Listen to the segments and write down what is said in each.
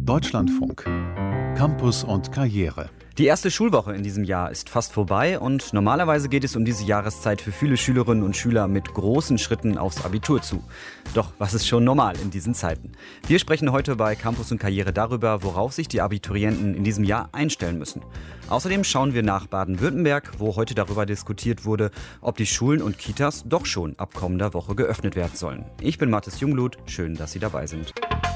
Deutschlandfunk. Campus und Karriere. Die erste Schulwoche in diesem Jahr ist fast vorbei und normalerweise geht es um diese Jahreszeit für viele Schülerinnen und Schüler mit großen Schritten aufs Abitur zu. Doch was ist schon normal in diesen Zeiten? Wir sprechen heute bei Campus und Karriere darüber, worauf sich die Abiturienten in diesem Jahr einstellen müssen. Außerdem schauen wir nach Baden-Württemberg, wo heute darüber diskutiert wurde, ob die Schulen und Kitas doch schon ab kommender Woche geöffnet werden sollen. Ich bin Mathis Jungblut, schön, dass Sie dabei sind.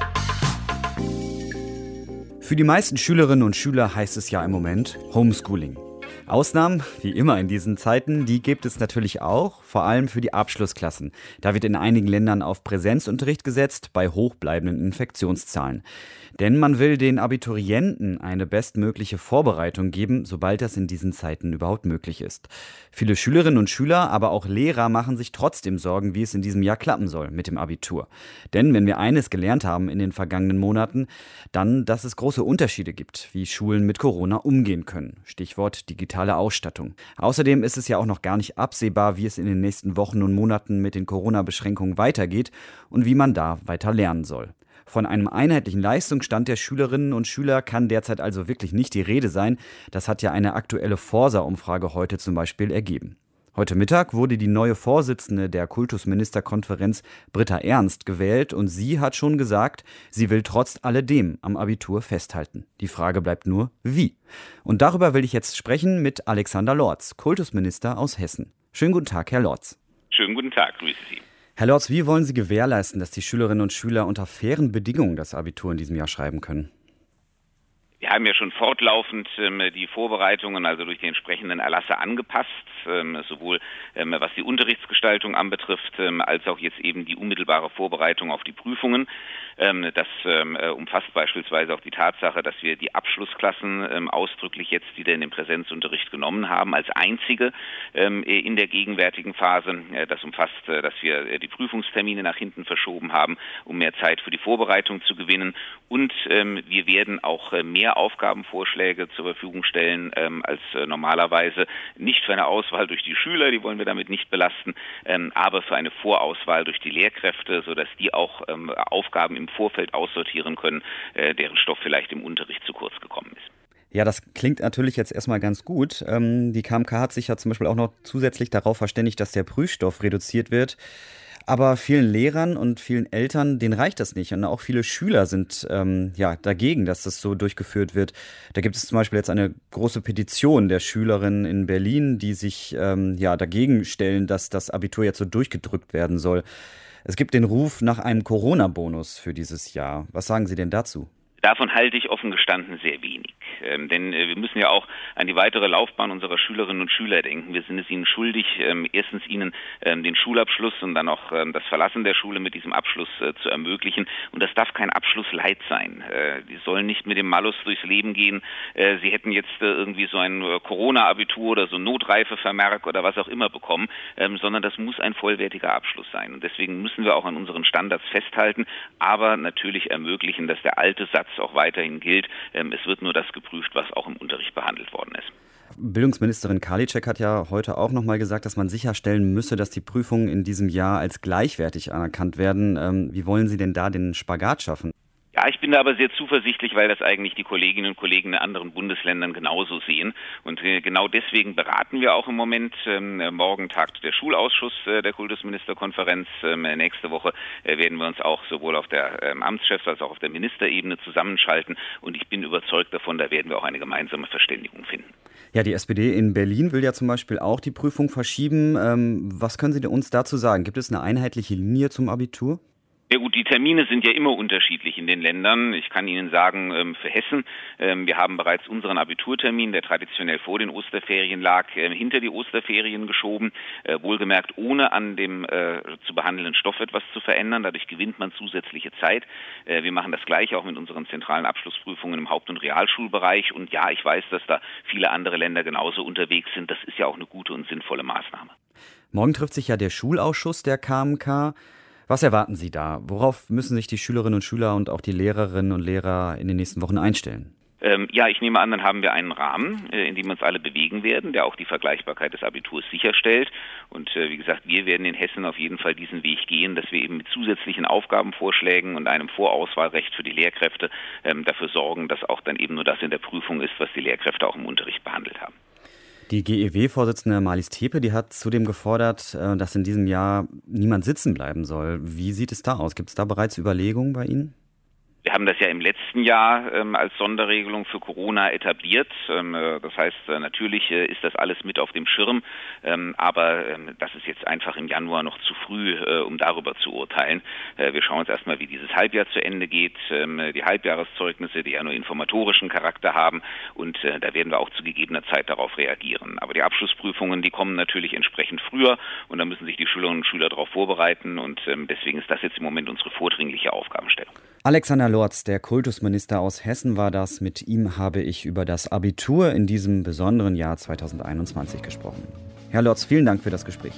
Für die meisten Schülerinnen und Schüler heißt es ja im Moment Homeschooling. Ausnahmen, wie immer in diesen Zeiten, die gibt es natürlich auch, vor allem für die Abschlussklassen. Da wird in einigen Ländern auf Präsenzunterricht gesetzt, bei hochbleibenden Infektionszahlen. Denn man will den Abiturienten eine bestmögliche Vorbereitung geben, sobald das in diesen Zeiten überhaupt möglich ist. Viele Schülerinnen und Schüler, aber auch Lehrer machen sich trotzdem Sorgen, wie es in diesem Jahr klappen soll mit dem Abitur. Denn wenn wir eines gelernt haben in den vergangenen Monaten, dann, dass es große Unterschiede gibt, wie Schulen mit Corona umgehen können. Stichwort digitale Ausstattung. Außerdem ist es ja auch noch gar nicht absehbar, wie es in den nächsten Wochen und Monaten mit den Corona-Beschränkungen weitergeht und wie man da weiter lernen soll. Von einem einheitlichen Leistungsstand der Schülerinnen und Schüler kann derzeit also wirklich nicht die Rede sein. Das hat ja eine aktuelle Forsa-Umfrage heute zum Beispiel ergeben. Heute Mittag wurde die neue Vorsitzende der Kultusministerkonferenz, Britta Ernst, gewählt und sie hat schon gesagt, sie will trotz alledem am Abitur festhalten. Die Frage bleibt nur, wie? Und darüber will ich jetzt sprechen mit Alexander Lorz, Kultusminister aus Hessen. Schönen guten Tag, Herr Lorz. Schönen guten Tag, grüße Sie. Herr Lorz, wie wollen Sie gewährleisten, dass die Schülerinnen und Schüler unter fairen Bedingungen das Abitur in diesem Jahr schreiben können? Wir haben ja schon fortlaufend die Vorbereitungen, also durch die entsprechenden Erlasse angepasst, sowohl was die Unterrichtsgestaltung anbetrifft, als auch jetzt eben die unmittelbare Vorbereitung auf die Prüfungen. Das umfasst beispielsweise auch die Tatsache, dass wir die Abschlussklassen ausdrücklich jetzt wieder in den Präsenzunterricht genommen haben, als einzige in der gegenwärtigen Phase. Das umfasst, dass wir die Prüfungstermine nach hinten verschoben haben, um mehr Zeit für die Vorbereitung zu gewinnen. Und wir werden auch mehr Aufgabenvorschläge zur Verfügung stellen als normalerweise. Nicht für eine Auswahl durch die Schüler, die wollen wir damit nicht belasten, aber für eine Vorauswahl durch die Lehrkräfte, sodass die auch Aufgaben im Vorfeld aussortieren können, deren Stoff vielleicht im Unterricht zu kurz gekommen ist. Ja, das klingt natürlich jetzt erstmal ganz gut. Die KMK hat sich ja zum Beispiel auch noch zusätzlich darauf verständigt, dass der Prüfstoff reduziert wird. Aber vielen Lehrern und vielen Eltern, denen reicht das nicht. Und auch viele Schüler sind dagegen, dass das so durchgeführt wird. Da gibt es zum Beispiel jetzt eine große Petition der Schülerinnen in Berlin, die sich dagegen stellen, dass das Abitur jetzt so durchgedrückt werden soll. Es gibt den Ruf nach einem Corona-Bonus für dieses Jahr. Was sagen Sie denn dazu? Davon halte ich offen gestanden sehr wenig. Denn wir müssen ja auch an die weitere Laufbahn unserer Schülerinnen und Schüler denken. Wir sind es ihnen schuldig, erstens ihnen den Schulabschluss und dann auch das Verlassen der Schule mit diesem Abschluss zu ermöglichen. Und das darf kein Abschlussleid sein. Die sollen nicht mit dem Malus durchs Leben gehen. Sie hätten jetzt irgendwie so ein Corona-Abitur oder so ein Notreifevermerk oder was auch immer bekommen, sondern das muss ein vollwertiger Abschluss sein. Und deswegen müssen wir auch an unseren Standards festhalten, aber natürlich ermöglichen, dass der alte Satz auch weiterhin gilt. Es wird nur das geprüft, was auch im Unterricht behandelt worden ist. Bildungsministerin Karliczek hat ja heute auch nochmal gesagt, dass man sicherstellen müsse, dass die Prüfungen in diesem Jahr als gleichwertig anerkannt werden. Wie wollen Sie denn da den Spagat schaffen? Ja, ich bin da aber sehr zuversichtlich, weil das eigentlich die Kolleginnen und Kollegen in anderen Bundesländern genauso sehen. Und genau deswegen beraten wir auch im Moment. Morgen tagt der Schulausschuss der Kultusministerkonferenz. Nächste Woche werden wir uns auch sowohl auf der Amtschefs- als auch auf der Ministerebene zusammenschalten. Und ich bin überzeugt davon, da werden wir auch eine gemeinsame Verständigung finden. Ja, die SPD in Berlin will ja zum Beispiel auch die Prüfung verschieben. Was können Sie uns dazu sagen? Gibt es eine einheitliche Linie zum Abitur? Ja gut, die Termine sind ja immer unterschiedlich in den Ländern. Ich kann Ihnen sagen, für Hessen, wir haben bereits unseren Abiturtermin, der traditionell vor den Osterferien lag, hinter die Osterferien geschoben. Wohlgemerkt, ohne an dem zu behandelnden Stoff etwas zu verändern. Dadurch gewinnt man zusätzliche Zeit. Wir machen das Gleiche auch mit unseren zentralen Abschlussprüfungen im Haupt- und Realschulbereich. Und ja, ich weiß, dass da viele andere Länder genauso unterwegs sind. Das ist ja auch eine gute und sinnvolle Maßnahme. Morgen trifft sich ja der Schulausschuss der KMK. Was erwarten Sie da? Worauf müssen sich die Schülerinnen und Schüler und auch die Lehrerinnen und Lehrer in den nächsten Wochen einstellen? Ja, ich nehme an, dann haben wir einen Rahmen, in dem wir uns alle bewegen werden, der auch die Vergleichbarkeit des Abiturs sicherstellt. Und wie gesagt, wir werden in Hessen auf jeden Fall diesen Weg gehen, dass wir eben mit zusätzlichen Aufgabenvorschlägen und einem Vorauswahlrecht für die Lehrkräfte dafür sorgen, dass auch dann eben nur das in der Prüfung ist, was die Lehrkräfte auch im Unterricht behandelt haben. Die GEW-Vorsitzende Marlies Tepe, die hat zudem gefordert, dass in diesem Jahr niemand sitzen bleiben soll. Wie sieht es da aus? Gibt es da bereits Überlegungen bei Ihnen? Wir haben das ja im letzten Jahr als Sonderregelung für Corona etabliert. Das heißt, natürlich ist das alles mit auf dem Schirm, aber das ist jetzt einfach im Januar noch zu früh, um darüber zu urteilen. Wir schauen uns erstmal, wie dieses Halbjahr zu Ende geht, die Halbjahreszeugnisse, die ja nur informatorischen Charakter haben, und da werden wir auch zu gegebener Zeit darauf reagieren. Aber die Abschlussprüfungen, die kommen natürlich entsprechend früher, und da müssen sich die Schülerinnen und Schüler darauf vorbereiten, und deswegen ist das jetzt im Moment unsere vordringliche Aufgabenstellung. Alexander Lorz, der Kultusminister aus Hessen, war das. Mit ihm habe ich über das Abitur in diesem besonderen Jahr 2021 gesprochen. Herr Lorz, vielen Dank für das Gespräch.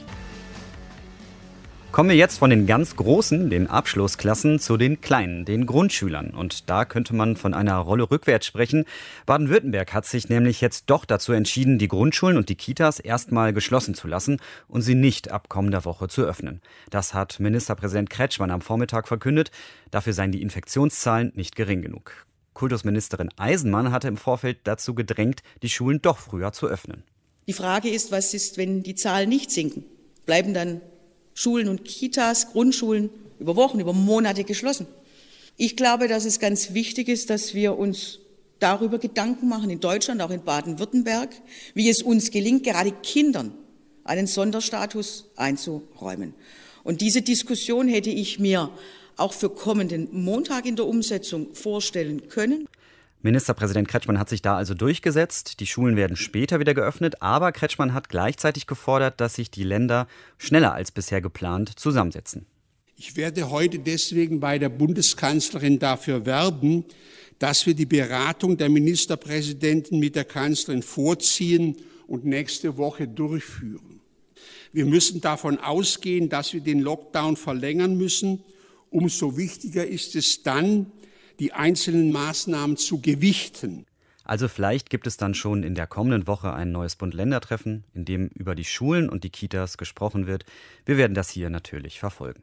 Kommen wir jetzt von den ganz Großen, den Abschlussklassen, zu den Kleinen, den Grundschülern. Und da könnte man von einer Rolle rückwärts sprechen. Baden-Württemberg hat sich nämlich jetzt doch dazu entschieden, die Grundschulen und die Kitas erstmal geschlossen zu lassen und sie nicht ab kommender Woche zu öffnen. Das hat Ministerpräsident Kretschmann am Vormittag verkündet. Dafür seien die Infektionszahlen nicht gering genug. Kultusministerin Eisenmann hatte im Vorfeld dazu gedrängt, die Schulen doch früher zu öffnen. Die Frage ist, was ist, wenn die Zahlen nicht sinken? Bleiben dann Schulen und Kitas, Grundschulen über Wochen, über Monate geschlossen? Ich glaube, dass es ganz wichtig ist, dass wir uns darüber Gedanken machen, in Deutschland, auch in Baden-Württemberg, wie es uns gelingt, gerade Kindern einen Sonderstatus einzuräumen. Und diese Diskussion hätte ich mir auch für kommenden Montag in der Umsetzung vorstellen können. Ministerpräsident Kretschmann hat sich da also durchgesetzt. Die Schulen werden später wieder geöffnet, aber Kretschmann hat gleichzeitig gefordert, dass sich die Länder schneller als bisher geplant zusammensetzen. Ich werde heute deswegen bei der Bundeskanzlerin dafür werben, dass wir die Beratung der Ministerpräsidenten mit der Kanzlerin vorziehen und nächste Woche durchführen. Wir müssen davon ausgehen, dass wir den Lockdown verlängern müssen. Umso wichtiger ist es dann, die einzelnen Maßnahmen zu gewichten. Also vielleicht gibt es dann schon in der kommenden Woche ein neues Bund-Länder-Treffen, in dem über die Schulen und die Kitas gesprochen wird. Wir werden das hier natürlich verfolgen.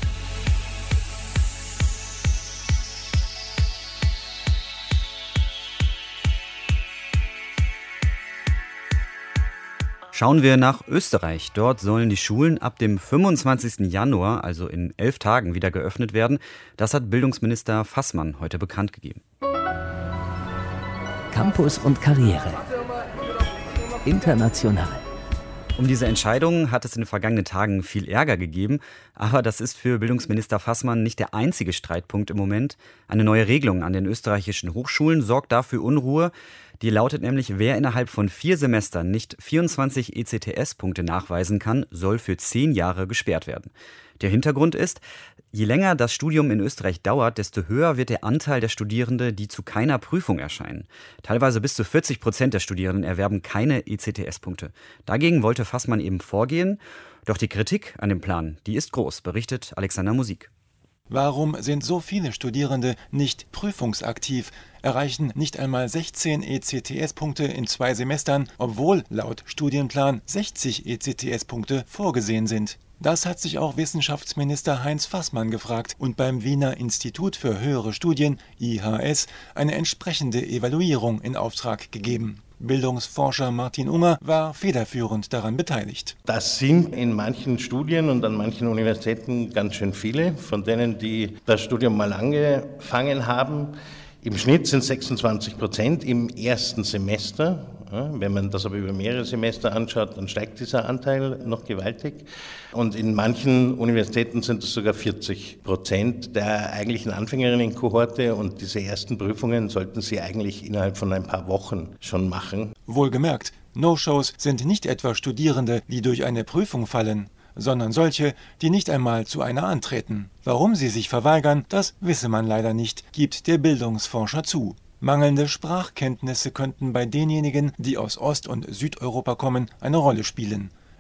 Schauen wir nach Österreich. Dort sollen die Schulen ab dem 25. Januar, also in 11 Tagen, wieder geöffnet werden. Das hat Bildungsminister Fassmann heute bekannt gegeben. Campus und Karriere. International. Um diese Entscheidung hat es in den vergangenen Tagen viel Ärger gegeben. Aber das ist für Bildungsminister Fassmann nicht der einzige Streitpunkt im Moment. Eine neue Regelung an den österreichischen Hochschulen sorgt dafür Unruhe. Die lautet nämlich, wer innerhalb von 4 Semestern nicht 24 ECTS-Punkte nachweisen kann, soll für 10 Jahre gesperrt werden. Der Hintergrund ist, je länger das Studium in Österreich dauert, desto höher wird der Anteil der Studierenden, die zu keiner Prüfung erscheinen. Teilweise bis zu 40% der Studierenden erwerben keine ECTS-Punkte. Dagegen wollte Fassmann eben vorgehen. Doch die Kritik an dem Plan, die ist groß, berichtet Alexander Musik. Warum sind so viele Studierende nicht prüfungsaktiv, erreichen nicht einmal 16 ECTS-Punkte in 2 Semestern, obwohl laut Studienplan 60 ECTS-Punkte vorgesehen sind? Das hat sich auch Wissenschaftsminister Heinz Fassmann gefragt und beim Wiener Institut für höhere Studien, IHS, eine entsprechende Evaluierung in Auftrag gegeben. Bildungsforscher Martin Unger war federführend daran beteiligt. Das sind in manchen Studien und an manchen Universitäten ganz schön viele, von denen, die das Studium mal angefangen haben. Im Schnitt sind 26% im ersten Semester. Wenn man das aber über mehrere Semester anschaut, dann steigt dieser Anteil noch gewaltig. Und in manchen Universitäten sind es sogar 40% der eigentlichen Anfängerinnenkohorte. Und diese ersten Prüfungen sollten sie eigentlich innerhalb von ein paar Wochen schon machen. Wohlgemerkt, No-Shows sind nicht etwa Studierende, die durch eine Prüfung fallen, sondern solche, die nicht einmal zu einer antreten. Warum sie sich verweigern, das wisse man leider nicht, gibt der Bildungsforscher zu. Mangelnde Sprachkenntnisse könnten bei denjenigen, die aus Ost- und Südeuropa kommen, eine Rolle spielen.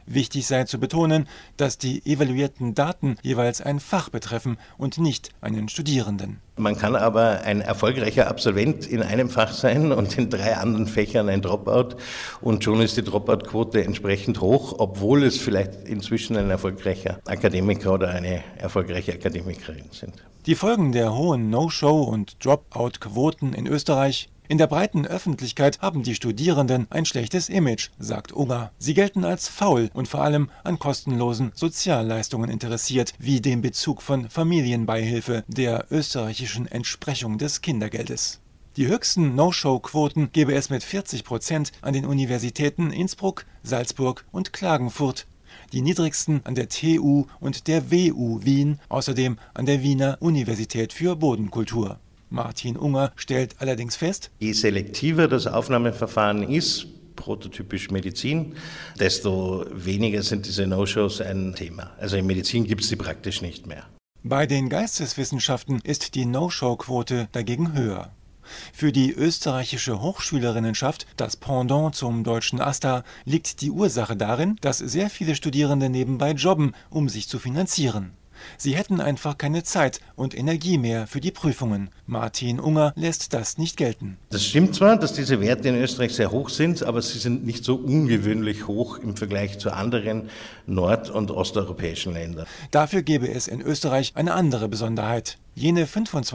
Wichtig sei zu betonen, dass die evaluierten Daten jeweils ein Fach betreffen und nicht einen Studierenden. Man kann aber ein erfolgreicher Absolvent in einem Fach sein und in 3 anderen Fächern ein Dropout und schon ist die Dropout-Quote entsprechend hoch, obwohl es vielleicht inzwischen ein erfolgreicher Akademiker oder eine erfolgreiche Akademikerin sind. Die Folgen der hohen No-Show- und Dropout-Quoten in Österreich: In der breiten Öffentlichkeit haben die Studierenden ein schlechtes Image, sagt Unger. Sie gelten als faul und vor allem an kostenlosen Sozialleistungen interessiert, wie dem Bezug von Familienbeihilfe, der österreichischen Entsprechung des Kindergeldes. Die höchsten No-Show-Quoten gebe es mit 40% an den Universitäten Innsbruck, Salzburg und Klagenfurt. Die niedrigsten an der TU und der WU Wien, außerdem an der Wiener Universität für Bodenkultur. Martin Unger stellt allerdings fest: Je selektiver das Aufnahmeverfahren ist, prototypisch Medizin, desto weniger sind diese No-Shows ein Thema. Also in Medizin gibt es sie praktisch nicht mehr. Bei den Geisteswissenschaften ist die No-Show-Quote dagegen höher. Für die österreichische Hochschülerinnenschaft, das Pendant zum deutschen AStA, liegt die Ursache darin, dass sehr viele Studierende nebenbei jobben, um sich zu finanzieren. Sie hätten einfach keine Zeit und Energie mehr für die Prüfungen. Martin Unger lässt das nicht gelten. Das stimmt zwar, dass diese Werte in Österreich sehr hoch sind, aber sie sind nicht so ungewöhnlich hoch im Vergleich zu anderen nord- und osteuropäischen Ländern. Dafür gäbe es in Österreich eine andere Besonderheit. Jene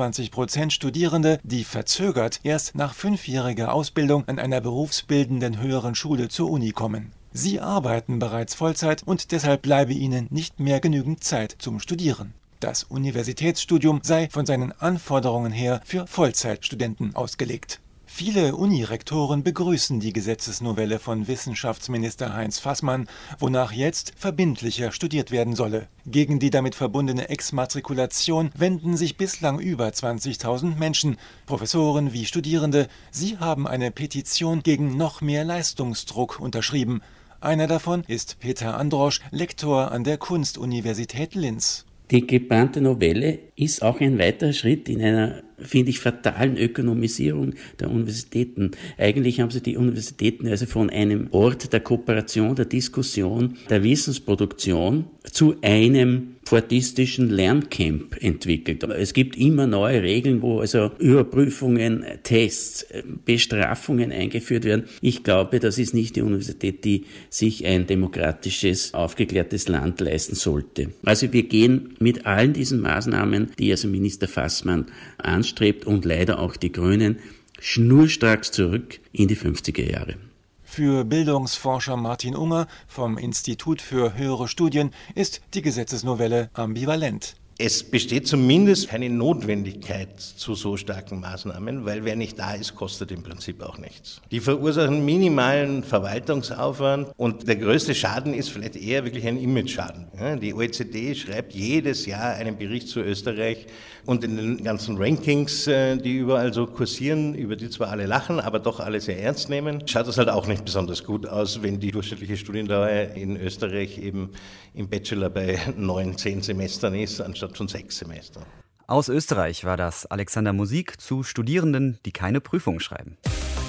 25% Studierende, die verzögert erst nach 5-jähriger Ausbildung an einer berufsbildenden höheren Schule zur Uni kommen. Sie arbeiten bereits Vollzeit und deshalb bleibe ihnen nicht mehr genügend Zeit zum Studieren. Das Universitätsstudium sei von seinen Anforderungen her für Vollzeitstudenten ausgelegt. Viele Unirektoren begrüßen die Gesetzesnovelle von Wissenschaftsminister Heinz Fassmann, wonach jetzt verbindlicher studiert werden solle. Gegen die damit verbundene Exmatrikulation wenden sich bislang über 20.000 Menschen, Professoren wie Studierende. Sie haben eine Petition gegen noch mehr Leistungsdruck unterschrieben. Einer davon ist Peter Androsch, Lektor an der Kunstuniversität Linz. Die geplante Novelle ist auch ein weiterer Schritt in einer, finde ich, fatalen Ökonomisierung der Universitäten. Eigentlich haben sie die Universitäten also von einem Ort der Kooperation, der Diskussion, der Wissensproduktion zu einem fordistischen Lerncamp entwickelt. Es gibt immer neue Regeln, wo also Überprüfungen, Tests, Bestrafungen eingeführt werden. Ich glaube, das ist nicht die Universität, die sich ein demokratisches, aufgeklärtes Land leisten sollte. Also wir gehen mit allen diesen Maßnahmen, die also Minister Fassmann anstrebt und leider auch die Grünen, schnurstracks zurück in die 50er Jahre. Für Bildungsforscher Martin Unger vom Institut für höhere Studien ist die Gesetzesnovelle ambivalent. Es besteht zumindest keine Notwendigkeit zu so starken Maßnahmen, weil wer nicht da ist, kostet im Prinzip auch nichts. Die verursachen minimalen Verwaltungsaufwand und der größte Schaden ist vielleicht eher wirklich ein Image-Schaden. Die OECD schreibt jedes Jahr einen Bericht zu Österreich und in den ganzen Rankings, die überall so kursieren, über die zwar alle lachen, aber doch alle sehr ernst nehmen, schaut das halt auch nicht besonders gut aus, wenn die durchschnittliche Studiendauer in Österreich eben im Bachelor bei 9-10 Semestern ist, anstatt von 6 Semestern. Aus Österreich war das Alexander Musik zu Studierenden, die keine Prüfung schreiben.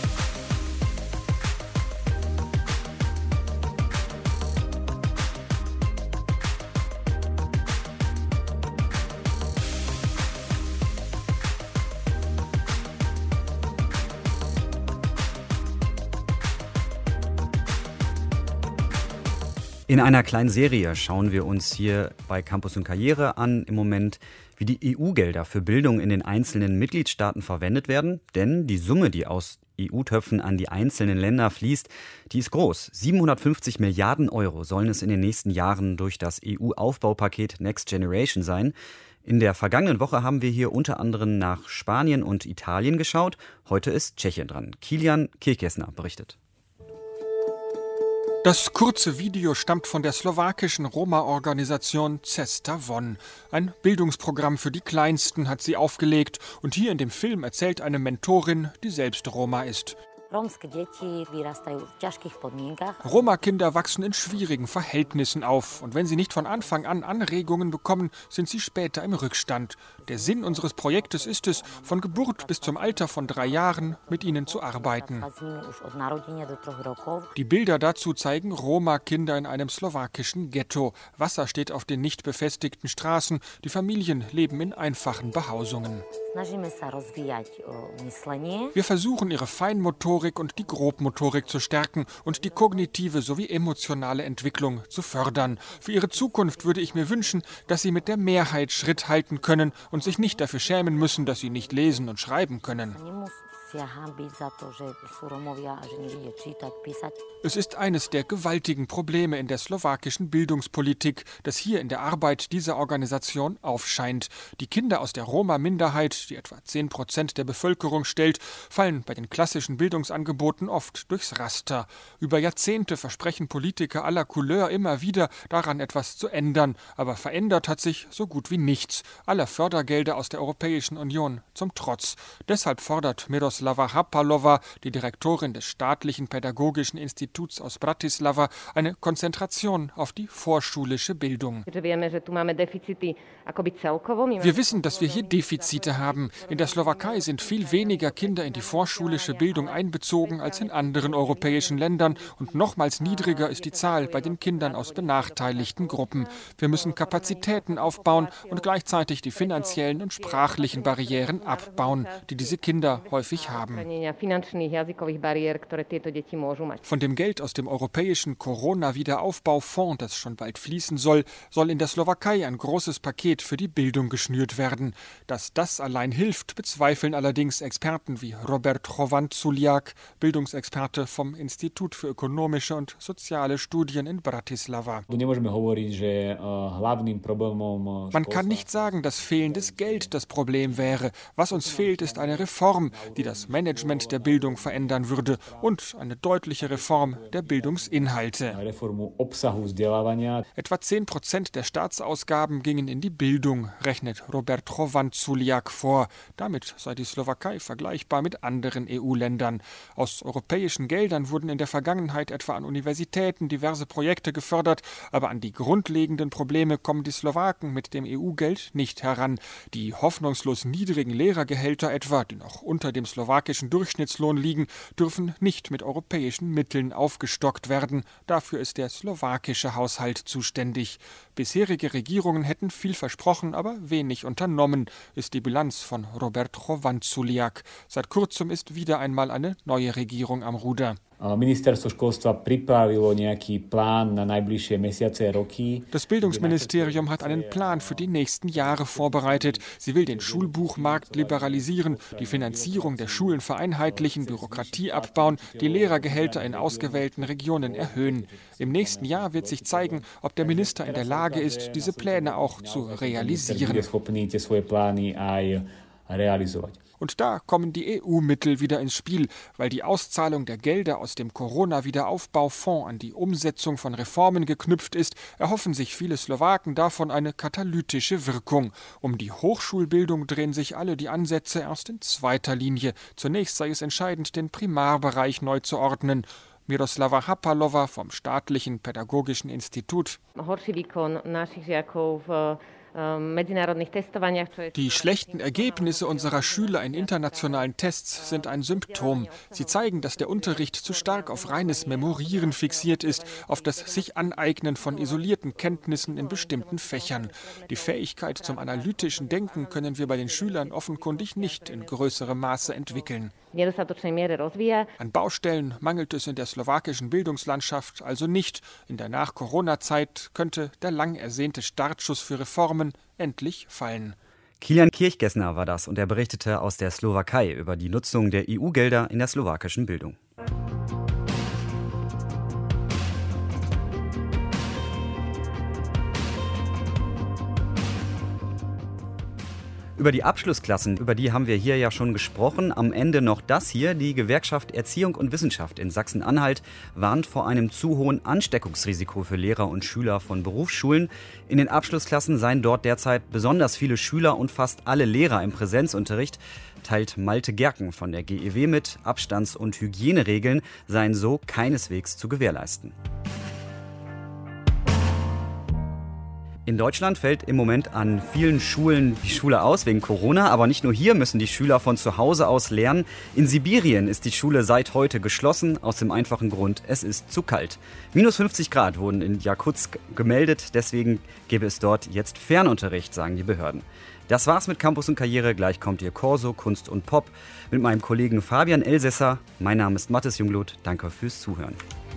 In einer kleinen Serie schauen wir uns hier bei Campus und Karriere an im Moment, wie die EU-Gelder für Bildung in den einzelnen Mitgliedstaaten verwendet werden. Denn die Summe, die aus EU-Töpfen an die einzelnen Länder fließt, die ist groß. 750 Milliarden Euro sollen es in den nächsten Jahren durch das EU-Aufbaupaket Next Generation sein. In der vergangenen Woche haben wir hier unter anderem nach Spanien und Italien geschaut. Heute ist Tschechien dran. Kilian Kirchesner berichtet. Das kurze Video stammt von der slowakischen Roma-Organisation Cesta Von. Ein Bildungsprogramm für die Kleinsten hat sie aufgelegt. Und hier in dem Film erzählt eine Mentorin, die selbst Roma ist. Roma-Kinder wachsen in schwierigen Verhältnissen auf. Und wenn sie nicht von Anfang an Anregungen bekommen, sind sie später im Rückstand. Der Sinn unseres Projektes ist es, von Geburt bis zum Alter von 3 Jahren mit ihnen zu arbeiten. Die Bilder dazu zeigen Roma-Kinder in einem slowakischen Ghetto. Wasser steht auf den nicht befestigten Straßen. Die Familien leben in einfachen Behausungen. Wir versuchen, ihre Feinmotorik und die Grobmotorik zu stärken und die kognitive sowie emotionale Entwicklung zu fördern. Für ihre Zukunft würde ich mir wünschen, dass sie mit der Mehrheit Schritt halten können und sich nicht dafür schämen müssen, dass sie nicht lesen und schreiben können. Es ist eines der gewaltigen Probleme in der slowakischen Bildungspolitik, das hier in der Arbeit dieser Organisation aufscheint. Die Kinder aus der Roma-Minderheit, die etwa 10% der Bevölkerung stellt, fallen bei den klassischen Bildungsangeboten oft durchs Raster. Über Jahrzehnte versprechen Politiker aller Couleur immer wieder, daran etwas zu ändern. Aber verändert hat sich so gut wie nichts. Aller Fördergelder aus der Europäischen Union zum Trotz. Deshalb fordert Miroslava Hapalova, die Direktorin des staatlichen pädagogischen Instituts aus Bratislava, eine Konzentration auf die vorschulische Bildung. Wir wissen, dass wir hier Defizite haben. In der Slowakei sind viel weniger Kinder in die vorschulische Bildung einbezogen als in anderen europäischen Ländern und nochmals niedriger ist die Zahl bei den Kindern aus benachteiligten Gruppen. Wir müssen Kapazitäten aufbauen und gleichzeitig die finanziellen und sprachlichen Barrieren abbauen, die diese Kinder häufig haben. Von dem Geld aus dem europäischen Corona-Wiederaufbaufonds, das schon bald fließen soll in der Slowakei ein großes Paket für die Bildung geschnürt werden. Dass das allein hilft, bezweifeln allerdings Experten wie Robert Chovanculiak, Bildungsexperte vom Institut für ökonomische und soziale Studien in Bratislava. Man kann nicht sagen, dass fehlendes Geld das Problem wäre. Was uns fehlt, ist eine Reform, die das Management der Bildung verändern würde und eine deutliche Reform der Bildungsinhalte. Etwa 10% der Staatsausgaben gingen in die Bildung, rechnet Robert Chovanculiak vor. Damit sei die Slowakei vergleichbar mit anderen EU-Ländern. Aus europäischen Geldern wurden in der Vergangenheit etwa an Universitäten diverse Projekte gefördert, aber an die grundlegenden Probleme kommen die Slowaken mit dem EU-Geld nicht heran. Die hoffnungslos niedrigen Lehrergehälter etwa, die noch unter dem slowakischen Durchschnittslohn liegen, dürfen nicht mit europäischen Mitteln aufgestockt werden. Dafür ist der slowakische Haushalt zuständig. Bisherige Regierungen hätten viel versprochen, aber wenig unternommen, ist die Bilanz von Robert Chovanculiak. Seit kurzem ist wieder einmal eine neue Regierung am Ruder. Das Bildungsministerium hat einen Plan für die nächsten Jahre vorbereitet. Sie will den Schulbuchmarkt liberalisieren, die Finanzierung der Schulen vereinheitlichen, Bürokratie abbauen, die Lehrergehälter in ausgewählten Regionen erhöhen. Im nächsten Jahr wird sich zeigen, ob der Minister in der Lage ist, diese Pläne auch zu realisieren. Und da kommen die EU-Mittel wieder ins Spiel, weil die Auszahlung der Gelder aus dem Corona-Wiederaufbaufonds an die Umsetzung von Reformen geknüpft ist, erhoffen sich viele Slowaken davon eine katalytische Wirkung. Um die Hochschulbildung drehen sich alle die Ansätze erst in zweiter Linie. Zunächst sei es entscheidend, den Primarbereich neu zu ordnen. Miroslava Hapalova vom staatlichen pädagogischen Institut. Die schlechten Ergebnisse unserer Schüler in internationalen Tests sind ein Symptom. Sie zeigen, dass der Unterricht zu stark auf reines Memorieren fixiert ist, auf das sich Aneignen von isolierten Kenntnissen in bestimmten Fächern. Die Fähigkeit zum analytischen Denken können wir bei den Schülern offenkundig nicht in größerem Maße entwickeln. An Baustellen mangelt es in der slowakischen Bildungslandschaft also nicht. In der Nach-Corona-Zeit könnte der lang ersehnte Startschuss für Reformen endlich fallen. Kilian Kirchgessner war das und er berichtete aus der Slowakei über die Nutzung der EU-Gelder in der slowakischen Bildung. Über die Abschlussklassen, über die haben wir hier ja schon gesprochen. Am Ende noch das hier. Die Gewerkschaft Erziehung und Wissenschaft in Sachsen-Anhalt warnt vor einem zu hohen Ansteckungsrisiko für Lehrer und Schüler von Berufsschulen. In den Abschlussklassen seien dort derzeit besonders viele Schüler und fast alle Lehrer im Präsenzunterricht, teilt Malte Gerken von der GEW mit. Abstands- und Hygieneregeln seien so keineswegs zu gewährleisten. In Deutschland fällt im Moment an vielen Schulen die Schule aus wegen Corona, aber nicht nur hier müssen die Schüler von zu Hause aus lernen. In Sibirien ist die Schule seit heute geschlossen, aus dem einfachen Grund, es ist zu kalt. Minus 50 Grad wurden in Jakutsk gemeldet, deswegen gäbe es dort jetzt Fernunterricht, sagen die Behörden. Das war's mit Campus und Karriere, gleich kommt Ihr Corso, Kunst und Pop mit meinem Kollegen Fabian Elsässer. Mein Name ist Mathis Jungluth, danke fürs Zuhören.